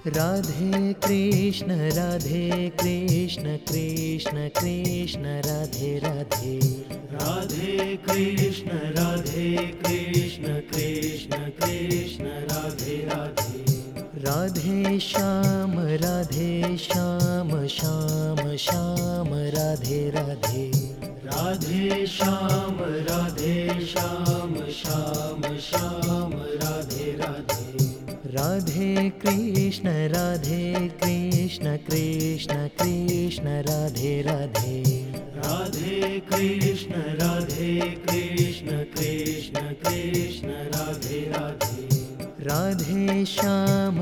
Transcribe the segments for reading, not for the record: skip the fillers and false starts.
Radhe Krishna Krishna Krishna Radhe Radhe. Radhe Krishna Krishna Krishna Radhe Radhe. Radhe Shyam Shyam Shyam Radhe Radhe. Radhe Shyam Shyam Shyam Radhe Radhe. Radhe Krishna Krishna Krishna Radhe Radhe. Radhe Krishna Krishna Krishna Radhe Radhe. Radhe Shyam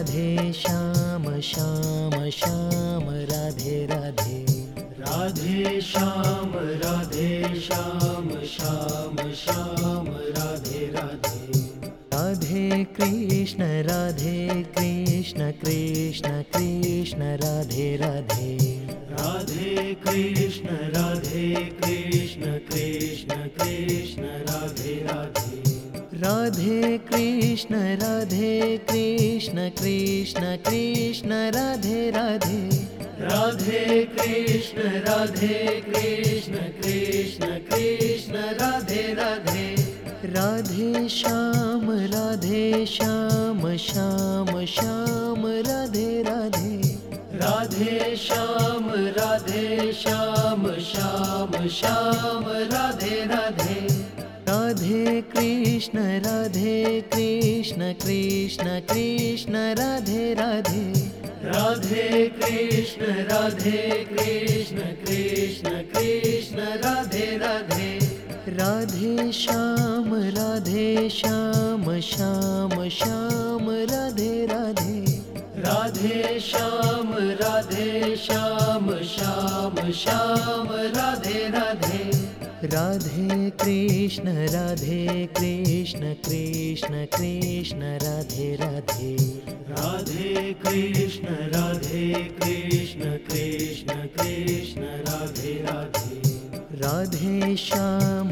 Shyam Shyam Radhe Radhe. Radhe Shyam Shyam Shyam Radhe Radhe. Radhe Krishna Krishna Krishna Radhe Radhe. Radhe Krishna Krishna Krishna Radhe Radhe. Radhe Krishna Krishna Krishna Radhe Radhe. Radhe Krishna Krishna Krishna Radhe Radhe. Radhe Shyam Shyam Shyam Radhe Radhe. Radhe Shyam Shyam Shyam Radhe Radhe. Radhe Krishna Krishna Krishna Radhe Radhe. Radhe Krishna Krishna Krishna Radhe Radhe. Radhe Shyam Shyam Shyam Radhe Radhe. Radhe Shyam Shyam Shyam Radhe Radhe. Radhe Krishna Krishna Krishna Radhe Radhe. Radhe Krishna Krishna Krishna Radhe Radhe. Radhe Shyam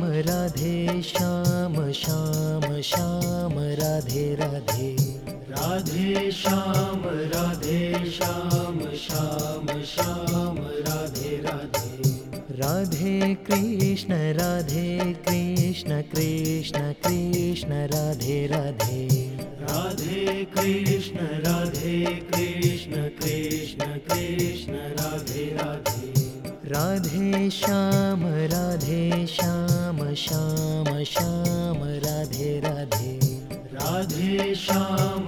Shyam Shyam Radhe Radhe. Radhe Shyam Shyam Shyam Radhe Radhe. Radhe Krishna Krishna Krishna Radhe Radhe. Radhe Krishna Krishna Krishna Radhe Radhe. Radhe Shyam Shyam Shyam Radhe Radhe. Radhe Shyam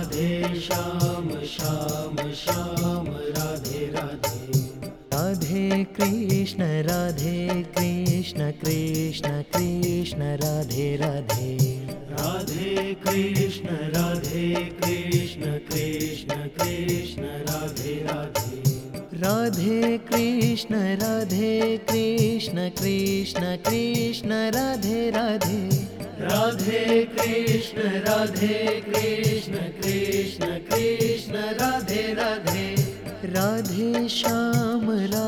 Shyam Shyam Radhe Radhe. Radhe Krishna Krishna Krishna Radhe Radhe. Radhe Krishna Krishna Krishna Radhe Radhe. Radhe Krishna Krishna Krishna Radhe Radhe. Radhe Krishna Krishna Krishna Radhe Radhe. Radhe Shyam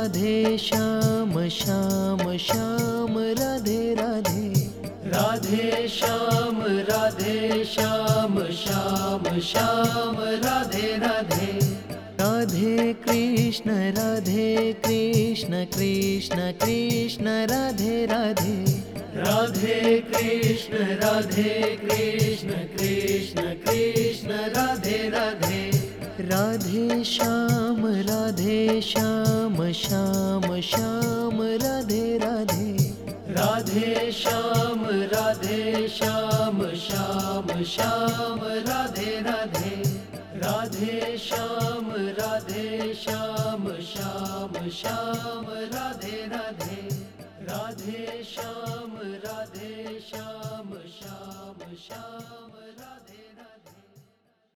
Shyam Shyam Radhe Radhe. Radhe Shyam Shyam Shyam Radhe Radhe. Radhe Krishna Krishna Krishna Radhe Radhe. Radhe Krishna Krishna Krishna Radhe Radhe. Radhe Shyam Shyam Shyam Radhe Radhe. Radhe Shyam Shyam Shyam Radhe Radhe. Radhe Shyam Shyam Shyam Radhe Radhe. Radhe Shyam Shyam Shyam Radhe Radhe.